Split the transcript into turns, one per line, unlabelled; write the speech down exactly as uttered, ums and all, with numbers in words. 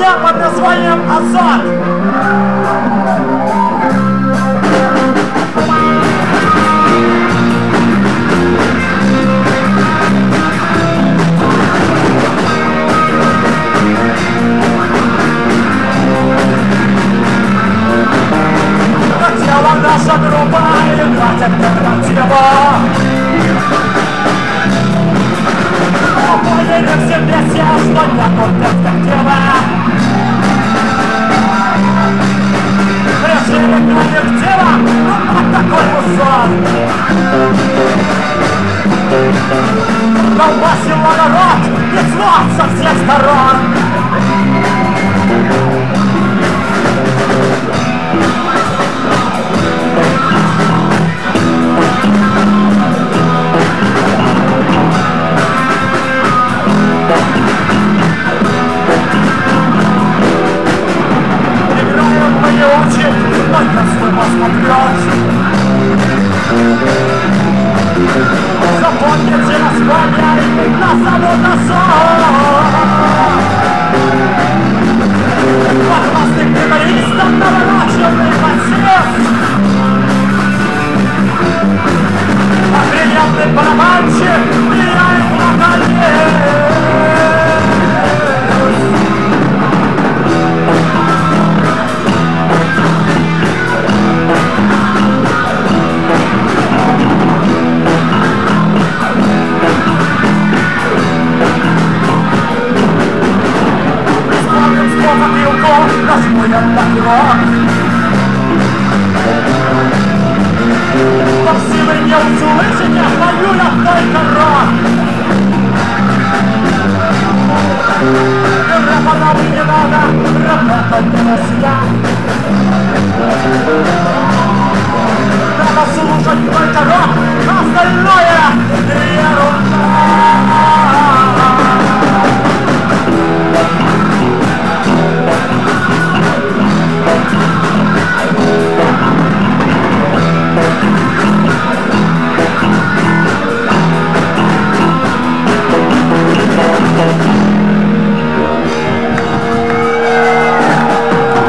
группа под названием «Азот». Хотела наша группа играть, а где красиво. Но поняли все вместе, что нету перспективы. Решили коллектива, но под такой мусон. Колбасило народ и зло со всех сторон. Играем мы не очень, но если посмотреть, запомните нас вами, назовут «Азот». Подвластным гитаристам наворачиванный массив, охрененный барабанщик меняет вокалист. Разбудят так рок. По силы не услышите, пою я только рок. Рэпа нам не надо, рэпа не на себя. Надо слушать